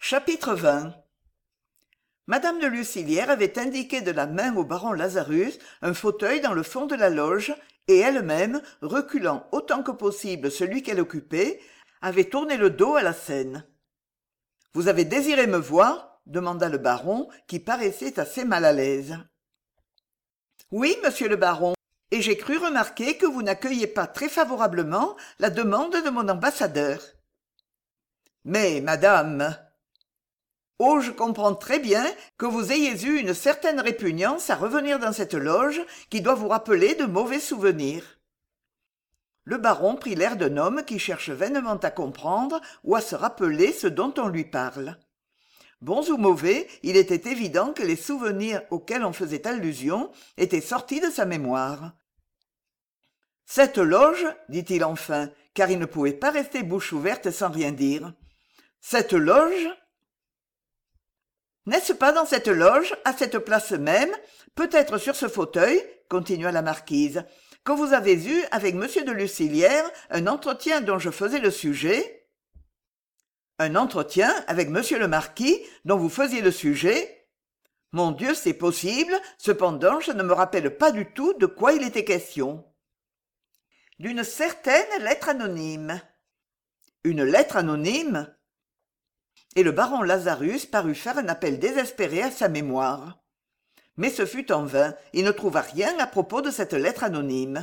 Chapitre 20. Madame de Lucilière avait indiqué de la main au baron Lazarus un fauteuil dans le fond de la loge, et elle-même, reculant autant que possible celui qu'elle occupait, avait tourné le dos à la scène. « Vous avez désiré me voir ?» demanda le baron, qui paraissait assez mal à l'aise. « Oui, monsieur le baron, et j'ai cru remarquer que vous n'accueilliez pas très favorablement la demande de mon ambassadeur. »« Mais, madame... » « Oh, je comprends très bien que vous ayez eu une certaine répugnance à revenir dans cette loge qui doit vous rappeler de mauvais souvenirs. » Le baron prit l'air d'un homme qui cherche vainement à comprendre ou à se rappeler ce dont on lui parle. Bons ou mauvais, il était évident que les souvenirs auxquels on faisait allusion étaient sortis de sa mémoire. « Cette loge, dit-il enfin, car il ne pouvait pas rester bouche ouverte sans rien dire. « Cette loge... » « N'est-ce pas dans cette loge, à cette place même, peut-être sur ce fauteuil, continua la marquise, que vous avez eu avec M. de Lucilière un entretien dont je faisais le sujet ?»« Un entretien avec monsieur le marquis dont vous faisiez le sujet ? Mon Dieu, c'est possible, cependant je ne me rappelle pas du tout de quoi il était question. »« D'une certaine lettre anonyme. »« Une lettre anonyme ? » Et le baron Lazarus parut faire un appel désespéré à sa mémoire. Mais ce fut en vain, il ne trouva rien à propos de cette lettre anonyme.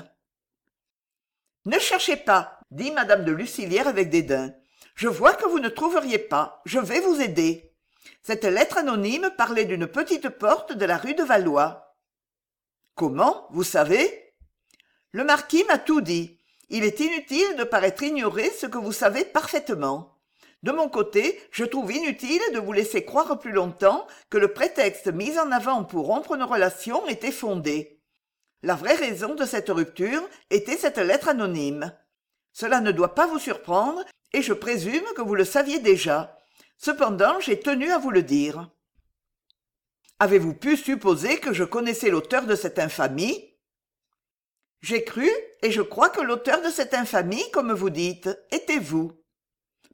« Ne cherchez pas, dit madame de Lucilière avec dédain. Je vois que vous ne trouveriez pas, je vais vous aider. Cette lettre anonyme parlait d'une petite porte de la rue de Valois. »« Comment, vous savez ? » ?»« Le marquis m'a tout dit. Il est inutile de paraître ignorer ce que vous savez parfaitement. De mon côté, je trouve inutile de vous laisser croire plus longtemps que le prétexte mis en avant pour rompre nos relations était fondé. La vraie raison de cette rupture était cette lettre anonyme. Cela ne doit pas vous surprendre, et je présume que vous le saviez déjà. Cependant, j'ai tenu à vous le dire. Avez-vous pu supposer que je connaissais l'auteur de cette infamie ? J'ai cru, et je crois que l'auteur de cette infamie, comme vous dites, était vous. Madame !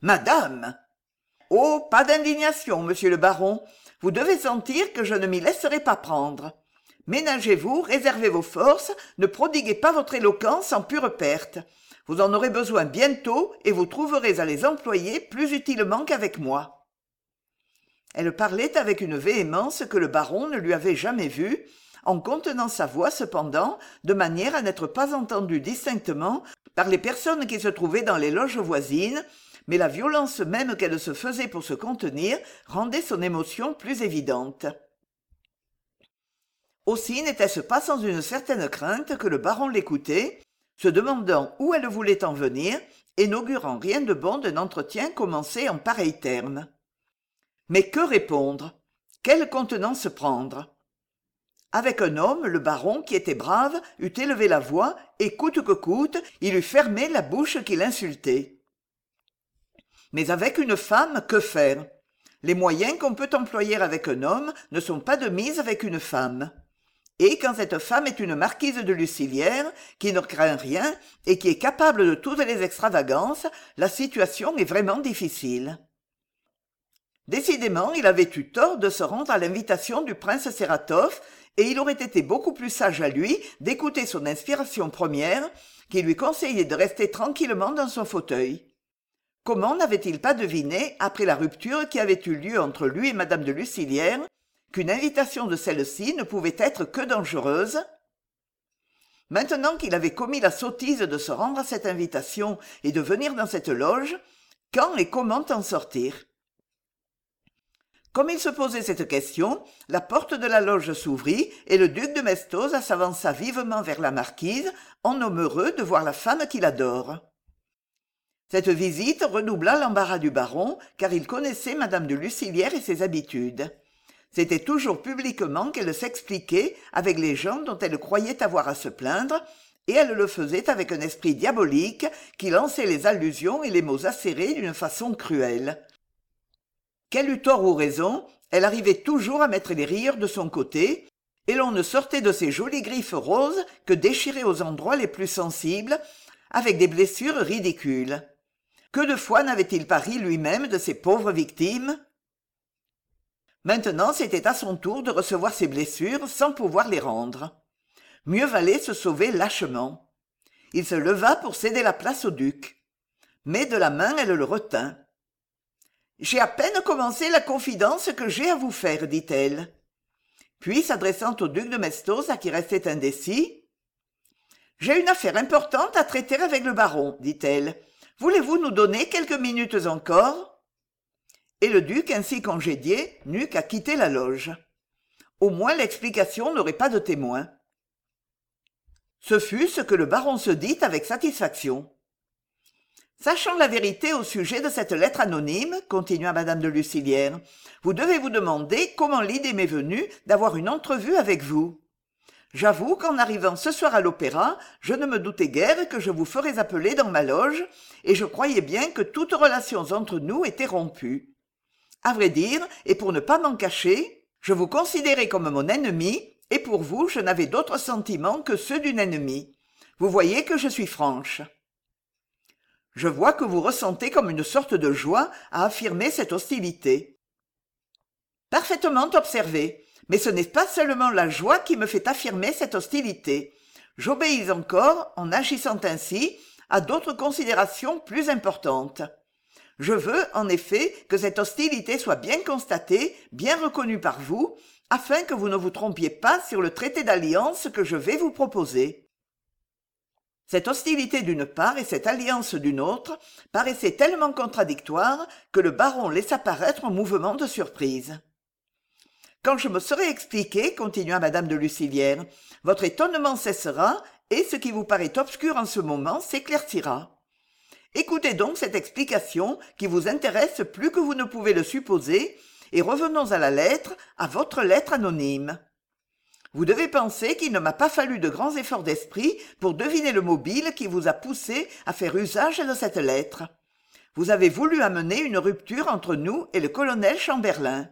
Oh, pas d'indignation, monsieur le baron. Vous devez sentir que je ne m'y laisserai pas prendre. Ménagez-vous, réservez vos forces, ne prodiguez pas votre éloquence en pure perte. Vous en aurez besoin bientôt et vous trouverez à les employer plus utilement qu'avec moi. Elle parlait avec une véhémence que le baron ne lui avait jamais vue, en contenant sa voix cependant, de manière à n'être pas entendue distinctement par les personnes qui se trouvaient dans les loges voisines, mais la violence même qu'elle se faisait pour se contenir rendait son émotion plus évidente. Aussi n'était-ce pas sans une certaine crainte que le baron l'écoutait, se demandant où elle voulait en venir et n'augurant rien de bon d'un entretien commencé en pareils termes. Mais que répondre ? Quelle contenance prendre ? Avec un homme, le baron, qui était brave, eût élevé la voix et, coûte que coûte, il eût fermé la bouche qui l'insultait. Mais avec une femme, que faire ? Les moyens qu'on peut employer avec un homme ne sont pas de mise avec une femme. Et quand cette femme est une marquise de Lucilière, qui ne craint rien et qui est capable de toutes les extravagances, la situation est vraiment difficile. Décidément, il avait eu tort de se rendre à l'invitation du prince Sératov, et il aurait été beaucoup plus sage à lui d'écouter son inspiration première, qui lui conseillait de rester tranquillement dans son fauteuil. Comment n'avait-il pas deviné, après la rupture qui avait eu lieu entre lui et madame de Lucilière, qu'une invitation de celle-ci ne pouvait être que dangereuse ? Maintenant qu'il avait commis la sottise de se rendre à cette invitation et de venir dans cette loge, quand et comment en sortir ? Comme il se posait cette question, la porte de la loge s'ouvrit et le duc de Mestosa s'avança vivement vers la marquise, en homme heureux de voir la femme qu'il adore. Cette visite redoubla l'embarras du baron, car il connaissait madame de Lucilière et ses habitudes. C'était toujours publiquement qu'elle s'expliquait avec les gens dont elle croyait avoir à se plaindre, et elle le faisait avec un esprit diabolique qui lançait les allusions et les mots acérés d'une façon cruelle. Qu'elle eût tort ou raison, elle arrivait toujours à mettre les rieurs de son côté, et l'on ne sortait de ses jolies griffes roses que déchirées aux endroits les plus sensibles, avec des blessures ridicules. Que de fois n'avait-il pas ri lui-même de ses pauvres victimes ? Maintenant, c'était à son tour de recevoir ses blessures sans pouvoir les rendre. Mieux valait se sauver lâchement. Il se leva pour céder la place au duc. Mais de la main, elle le retint. « J'ai à peine commencé la confidence que j'ai à vous faire, dit-elle. Puis, s'adressant au duc de Mestosa qui restait indécis, « J'ai une affaire importante à traiter avec le baron, dit-elle. Voulez-vous nous donner quelques minutes encore ?» Et le duc, ainsi congédié, n'eut qu'à quitter la loge. Au moins l'explication n'aurait pas de témoin. Ce fut ce que le baron se dit avec satisfaction. Sachant la vérité au sujet de cette lettre anonyme, continua madame de Lucilière, vous devez vous demander comment l'idée m'est venue d'avoir une entrevue avec vous. J'avoue qu'en arrivant ce soir à l'opéra, je ne me doutais guère que je vous ferais appeler dans ma loge, et je croyais bien que toutes relations entre nous étaient rompues. À vrai dire, et pour ne pas m'en cacher, je vous considérais comme mon ennemi, et pour vous, je n'avais d'autres sentiments que ceux d'une ennemie. Vous voyez que je suis franche. Je vois que vous ressentez comme une sorte de joie à affirmer cette hostilité. Parfaitement observé, mais ce n'est pas seulement la joie qui me fait affirmer cette hostilité. J'obéis encore, en agissant ainsi, à d'autres considérations plus importantes. Je veux, en effet, que cette hostilité soit bien constatée, bien reconnue par vous, afin que vous ne vous trompiez pas sur le traité d'alliance que je vais vous proposer. Cette hostilité d'une part et cette alliance d'une autre paraissaient tellement contradictoires que le baron laissa paraître un mouvement de surprise. « Quand je me serai expliqué, continua madame de Lucilière, votre étonnement cessera et ce qui vous paraît obscur en ce moment s'éclaircira. Écoutez donc cette explication qui vous intéresse plus que vous ne pouvez le supposer, et revenons à la lettre, à votre lettre anonyme. Vous devez penser qu'il ne m'a pas fallu de grands efforts d'esprit pour deviner le mobile qui vous a poussé à faire usage de cette lettre. Vous avez voulu amener une rupture entre nous et le colonel Chamberlain.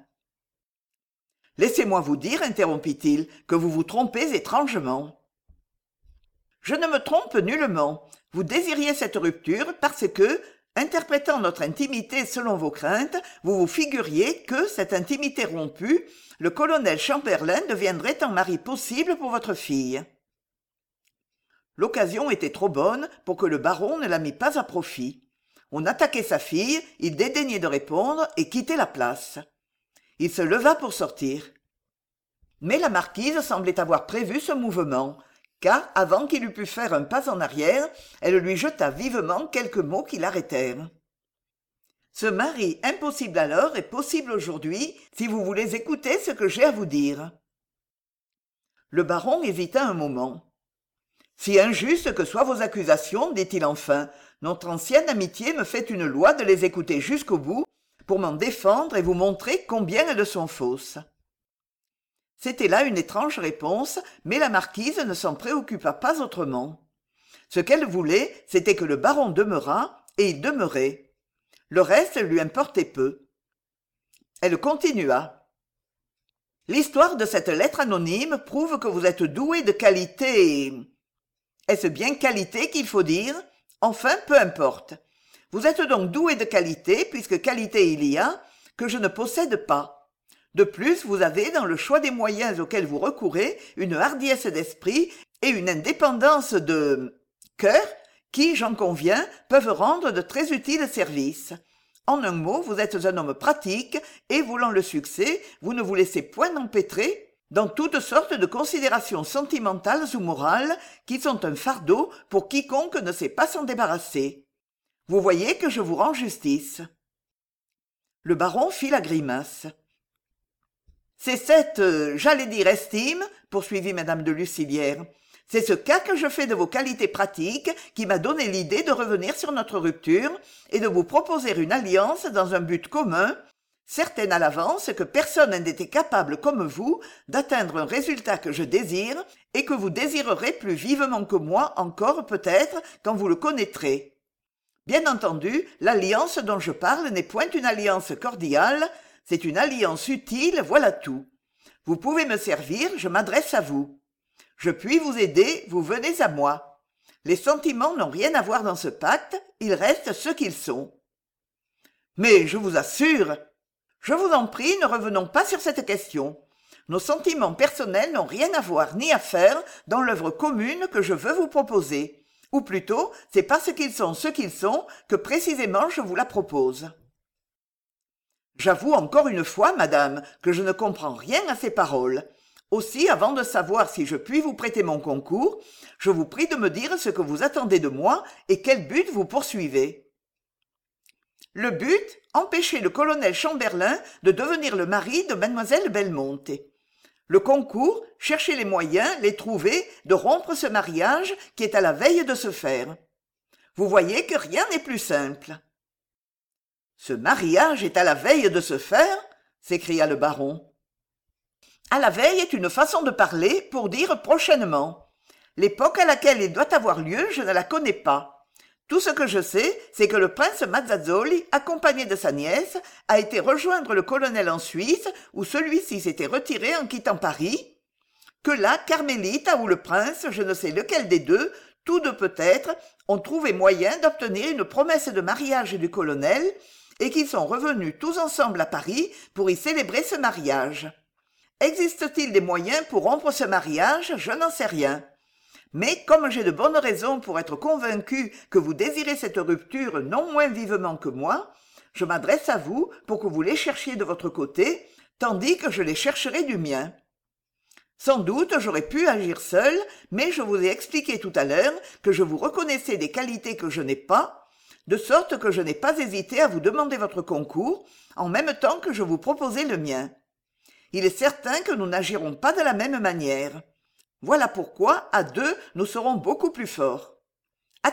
« Laissez-moi vous dire, interrompit-il, que vous vous trompez étrangement. Je ne me trompe nullement. Vous désiriez cette rupture parce que, interprétant notre intimité selon vos craintes, vous vous figuriez que, cette intimité rompue, le colonel Chamberlain deviendrait un mari possible pour votre fille. L'occasion était trop bonne pour que le baron ne la mît pas à profit. On attaquait sa fille, il dédaignait de répondre et quittait la place. Il se leva pour sortir. Mais la marquise semblait avoir prévu ce mouvement, car, avant qu'il eût pu faire un pas en arrière, elle lui jeta vivement quelques mots qui l'arrêtèrent. « Ce mari impossible alors est possible aujourd'hui, si vous voulez écouter ce que j'ai à vous dire. » Le baron hésita un moment. « Si injustes que soient vos accusations, dit-il enfin, notre ancienne amitié me fait une loi de les écouter jusqu'au bout, pour m'en défendre et vous montrer combien elles sont fausses. » C'était là une étrange réponse, mais la marquise ne s'en préoccupa pas autrement. Ce qu'elle voulait, c'était que le baron demeurât, et il demeurait. Le reste lui importait peu. Elle continua. « L'histoire de cette lettre anonyme prouve que vous êtes doué de qualités. Est-ce bien qualité qu'il faut dire? Enfin, peu importe. Vous êtes donc doué de qualités, puisque qualité il y a, que je ne possède pas. De plus, vous avez, dans le choix des moyens auxquels vous recourez, une hardiesse d'esprit et une indépendance de cœur qui, j'en conviens, peuvent rendre de très utiles services. En un mot, vous êtes un homme pratique et, voulant le succès, vous ne vous laissez point empêtrer dans toutes sortes de considérations sentimentales ou morales qui sont un fardeau pour quiconque ne sait pas s'en débarrasser. Vous voyez que je vous rends justice. » Le baron fit la grimace. « C'est cette, j'allais dire estime, poursuivit madame de Lucilière. C'est ce cas que je fais de vos qualités pratiques qui m'a donné l'idée de revenir sur notre rupture et de vous proposer une alliance dans un but commun, certaine à l'avance que personne n'était capable comme vous d'atteindre un résultat que je désire et que vous désirerez plus vivement que moi encore peut-être quand vous le connaîtrez. Bien entendu, l'alliance dont je parle n'est point une alliance cordiale, c'est une alliance utile, voilà tout. Vous pouvez me servir, je m'adresse à vous. Je puis vous aider, vous venez à moi. Les sentiments n'ont rien à voir dans ce pacte, ils restent ce qu'ils sont. Mais je vous assure, Je vous en prie, ne revenons pas sur cette question. Nos sentiments personnels n'ont rien à voir ni à faire dans l'œuvre commune que je veux vous proposer. Ou plutôt, c'est parce qu'ils sont ce qu'ils sont que précisément je vous la propose. J'avoue encore une fois, madame, que je ne comprends rien à ces paroles. Aussi, avant de savoir si je puis vous prêter mon concours, je vous prie de me dire ce que vous attendez de moi et quel but vous poursuivez. Le but, empêcher le colonel Chamberlain de devenir le mari de mademoiselle Belmonte. Le concours, chercher les moyens, les trouver, de rompre ce mariage qui est à la veille de se faire. Vous voyez que rien n'est plus simple. Ce mariage est à la veille de se faire, s'écria le baron. À la veille est une façon de parler pour dire prochainement. L'époque à laquelle il doit avoir lieu, je ne la connais pas. Tout ce que je sais, c'est que le prince Mazzazzoli, accompagné de sa nièce, a été rejoindre le colonel en Suisse, où celui-ci s'était retiré en quittant Paris, que là, Carmélita ou le prince, je ne sais lequel des deux, tous deux peut-être, ont trouvé moyen d'obtenir une promesse de mariage du colonel, et qu'ils sont revenus tous ensemble à Paris pour y célébrer ce mariage. Existe-t-il des moyens pour rompre ce mariage? Je n'en sais rien. Mais comme j'ai de bonnes raisons pour être convaincu que vous désirez cette rupture non moins vivement que moi, je m'adresse à vous pour que vous les cherchiez de votre côté, tandis que je les chercherai du mien. Sans doute j'aurais pu agir seul, mais je vous ai expliqué tout à l'heure que je vous reconnaissais des qualités que je n'ai pas, de sorte que je n'ai pas hésité à vous demander votre concours, en même temps que je vous proposais le mien. Il est certain que nous n'agirons pas de la même manière. Voilà pourquoi, à deux, nous serons beaucoup plus forts. Acceptez-vous ?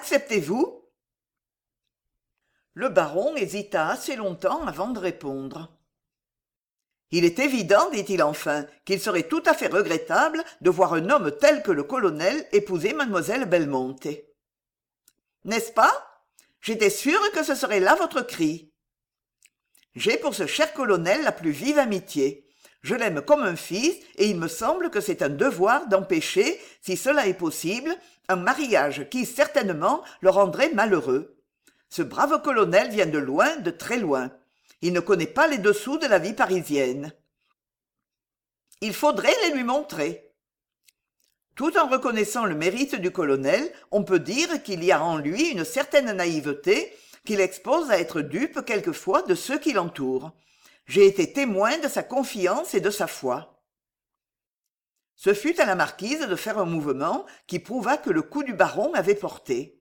Le baron hésita assez longtemps avant de répondre. Il est évident, dit-il enfin, qu'il serait tout à fait regrettable de voir un homme tel que le colonel épouser mademoiselle Belmonte. N'est-ce pas ? J'étais sûr que ce serait là votre cri. J'ai pour ce cher colonel la plus vive amitié. Je l'aime comme un fils et il me semble que c'est un devoir d'empêcher, si cela est possible, un mariage qui, certainement, le rendrait malheureux. Ce brave colonel vient de loin, de très loin. Il ne connaît pas les dessous de la vie parisienne. Il faudrait les lui montrer. Tout en reconnaissant le mérite du colonel, on peut dire qu'il y a en lui une certaine naïveté qui l'expose à être dupe quelquefois de ceux qui l'entourent. J'ai été témoin de sa confiance et de sa foi. Ce fut à la marquise de faire un mouvement qui prouva que le coup du baron avait porté.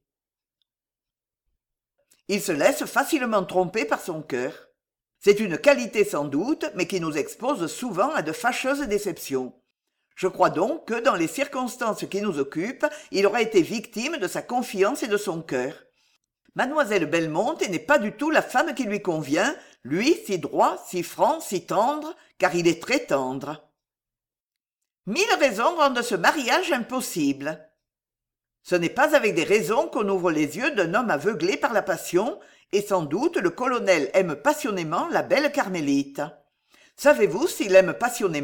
Il se laisse facilement tromper par son cœur. C'est une qualité sans doute, mais qui nous expose souvent à de fâcheuses déceptions. Je crois donc que, dans les circonstances qui nous occupent, il aura été victime de sa confiance et de son cœur. Mademoiselle Belmonte n'est pas du tout la femme qui lui convient, lui si droit, si franc, si tendre, car il est très tendre. 1000 raisons rendent ce mariage impossible. Ce n'est pas avec des raisons qu'on ouvre les yeux d'un homme aveuglé par la passion, et sans doute le colonel aime passionnément la belle Carmélite. Savez-vous s'il aime passionnément ?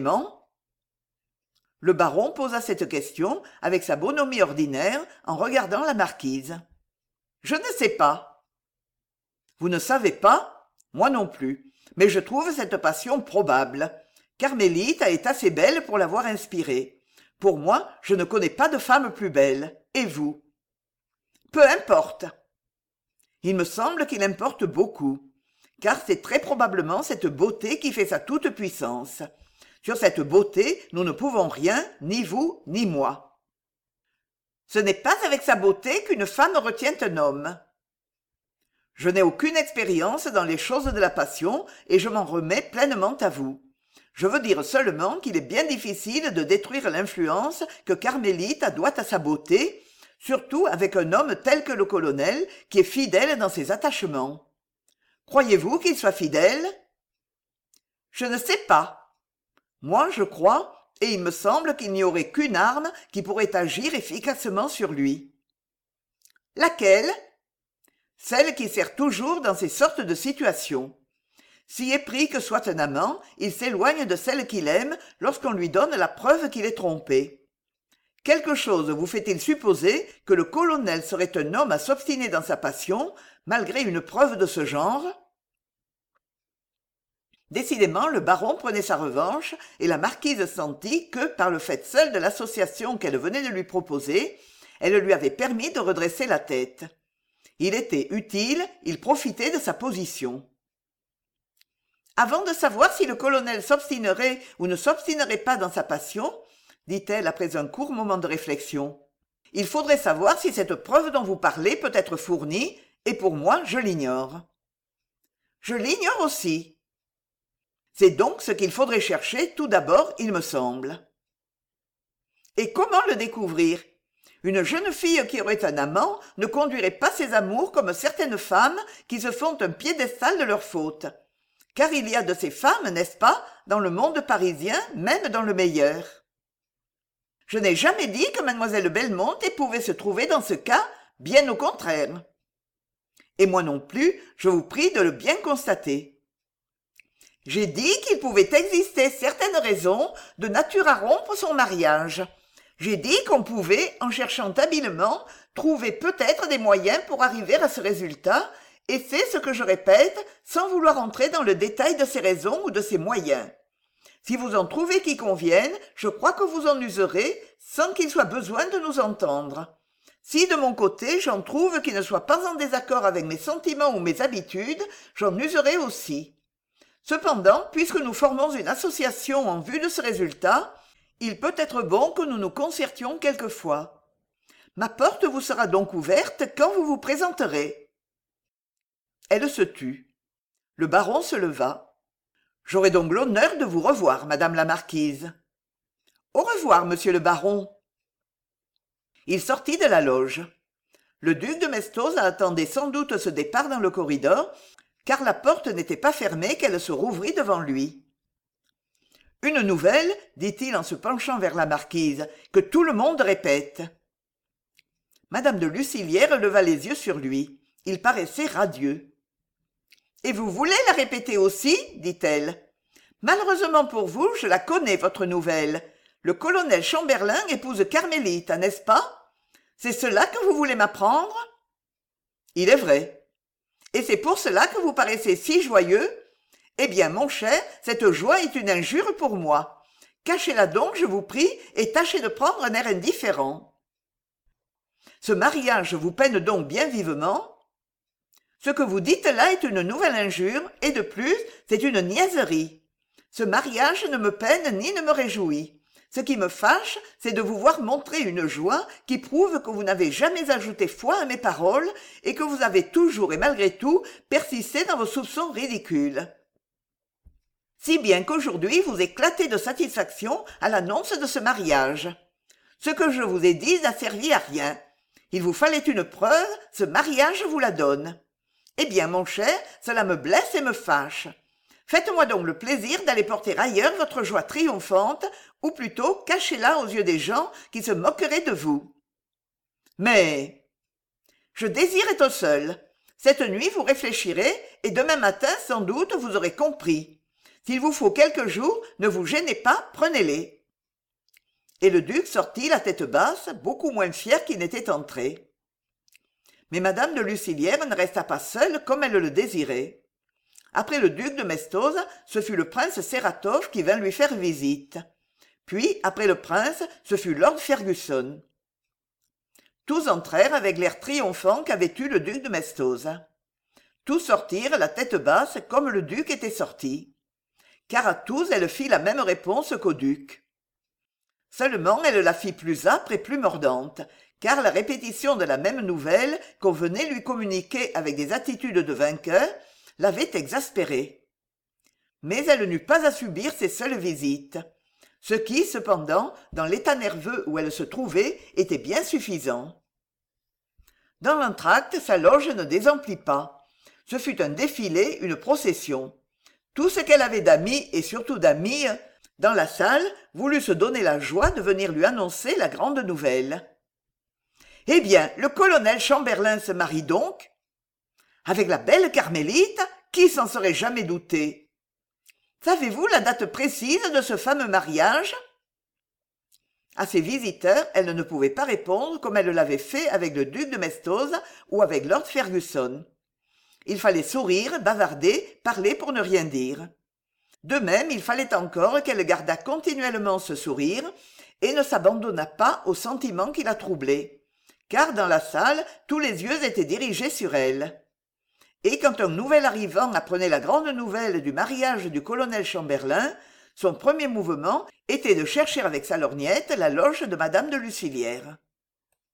Le baron posa cette question avec sa bonhomie ordinaire en regardant la marquise. Je ne sais pas. Vous ne savez pas ? Moi non plus. Mais je trouve cette passion probable. Carmélite est assez belle pour l'avoir inspirée. Pour moi, je ne connais pas de femme plus belle. Et vous ? Peu importe. Il me semble qu'il importe beaucoup. Car c'est très probablement cette beauté qui fait sa toute-puissance. Sur cette beauté, nous ne pouvons rien, ni vous, ni moi. Ce n'est pas avec sa beauté qu'une femme retient un homme. Je n'ai aucune expérience dans les choses de la passion et je m'en remets pleinement à vous. Je veux dire seulement qu'il est bien difficile de détruire l'influence que Carmélite doit à sa beauté, surtout avec un homme tel que le colonel qui est fidèle dans ses attachements. Croyez-vous qu'il soit fidèle ? Je ne sais pas. Moi, je crois, et il me semble qu'il n'y aurait qu'une arme qui pourrait agir efficacement sur lui. Laquelle ? Celle qui sert toujours dans ces sortes de situations. Si épris que soit un amant, il s'éloigne de celle qu'il aime lorsqu'on lui donne la preuve qu'il est trompé. Quelque chose vous fait-il supposer que le colonel serait un homme à s'obstiner dans sa passion, malgré une preuve de ce genre ? Décidément, le baron prenait sa revanche, et la marquise sentit que, par le fait seul de l'association qu'elle venait de lui proposer, elle lui avait permis de redresser la tête. Il était utile, il profitait de sa position. Avant de savoir si le colonel s'obstinerait ou ne s'obstinerait pas dans sa passion, dit-elle après un court moment de réflexion, il faudrait savoir si cette preuve dont vous parlez peut être fournie, et pour moi, je l'ignore. Je l'ignore aussi. C'est donc ce qu'il faudrait chercher tout d'abord, il me semble. Et comment le découvrir? Une jeune fille qui aurait un amant ne conduirait pas ses amours comme certaines femmes qui se font un piédestal de leur faute. Car il y a de ces femmes, n'est-ce pas, dans le monde parisien, même dans le meilleur. Je n'ai jamais dit que mademoiselle Belmonte pouvait se trouver dans ce cas, bien au contraire. Et moi non plus, je vous prie de le bien constater. J'ai dit qu'il pouvait exister certaines raisons de nature à rompre son mariage. J'ai dit qu'on pouvait, en cherchant habilement, trouver peut-être des moyens pour arriver à ce résultat, et c'est ce que je répète, sans vouloir entrer dans le détail de ces raisons ou de ces moyens. Si vous en trouvez qui conviennent, je crois que vous en userez, sans qu'il soit besoin de nous entendre. Si de mon côté j'en trouve qui ne soient pas en désaccord avec mes sentiments ou mes habitudes, j'en userai aussi. Cependant, puisque nous formons une association en vue de ce résultat, il peut être bon que nous nous concertions quelquefois. Ma porte vous sera donc ouverte quand vous vous présenterez. Elle se tut. Le baron se leva. « J'aurai donc l'honneur de vous revoir, madame la marquise. »« Au revoir, monsieur le baron. » Il sortit de la loge. Le duc de Mestosa attendait sans doute ce départ dans le corridor, car la porte n'était pas fermée qu'elle se rouvrit devant lui. « Une nouvelle, dit-il en se penchant vers la marquise, que tout le monde répète. » Madame de Lucilière leva les yeux sur lui. Il paraissait radieux. « Et vous voulez la répéter aussi ?» dit-elle. « Malheureusement pour vous, je la connais, votre nouvelle. Le colonel Chamberlain épouse Carmélite, n'est-ce pas? C'est cela que vous voulez m'apprendre ?»« Il est vrai. Et c'est pour cela que vous paraissez si joyeux? Eh bien, mon cher, cette joie est une injure pour moi. Cachez-la donc, je vous prie, et tâchez de prendre un air indifférent. Ce mariage vous peine donc bien vivement? Ce que vous dites là est une nouvelle injure, et de plus, c'est une niaiserie. Ce mariage ne me peine ni ne me réjouit. Ce qui me fâche, c'est de vous voir montrer une joie qui prouve que vous n'avez jamais ajouté foi à mes paroles et que vous avez toujours et malgré tout persisté dans vos soupçons ridicules. Si bien qu'aujourd'hui vous éclatez de satisfaction à l'annonce de ce mariage. Ce que je vous ai dit n'a servi à rien. Il vous fallait une preuve, ce mariage vous la donne. Eh bien, mon cher, cela me blesse et me fâche. Faites-moi donc le plaisir d'aller porter ailleurs votre joie triomphante, ou plutôt cachez-la aux yeux des gens qui se moqueraient de vous. Mais je désire être seul. Cette nuit, vous réfléchirez, et demain matin, sans doute, vous aurez compris. S'il vous faut quelques jours, ne vous gênez pas, prenez-les. Et le duc sortit la tête basse, beaucoup moins fier qu'il n'était entré. Mais madame de Lucilière ne resta pas seule comme elle le désirait. Après le duc de Mestosa, ce fut le prince Sératov qui vint lui faire visite. Puis, après le prince, ce fut lord Fergusson. Tous entrèrent avec l'air triomphant qu'avait eu le duc de Mestosa. Tous sortirent la tête basse comme le duc était sorti. Car à tous elle fit la même réponse qu'au duc. Seulement elle la fit plus âpre et plus mordante, car la répétition de la même nouvelle qu'on venait lui communiquer avec des attitudes de vainqueur l'avait exaspérée. Mais elle n'eut pas à subir ces seules visites, ce qui, cependant, dans l'état nerveux où elle se trouvait, était bien suffisant. Dans l'entracte, sa loge ne désemplit pas. Ce fut un défilé, une procession. Tout ce qu'elle avait d'amis et surtout d'amies dans la salle voulut se donner la joie de venir lui annoncer la grande nouvelle. « Eh bien, le colonel Chamberlain se marie donc ?»« Avec la belle Carmélite? Qui s'en serait jamais douté ?»« Savez-vous la date précise de ce fameux mariage ?» À ses visiteurs, elle ne pouvait pas répondre comme elle l'avait fait avec le duc de Mestosa ou avec lord Fergusson. Il fallait sourire, bavarder, parler pour ne rien dire. De même, il fallait encore qu'elle gardât continuellement ce sourire et ne s'abandonnât pas au sentiment qui la troublait, car dans la salle tous les yeux étaient dirigés sur elle. Et quand un nouvel arrivant apprenait la grande nouvelle du mariage du colonel Chamberlain, son premier mouvement était de chercher avec sa lorgnette la loge de madame de Lucellière.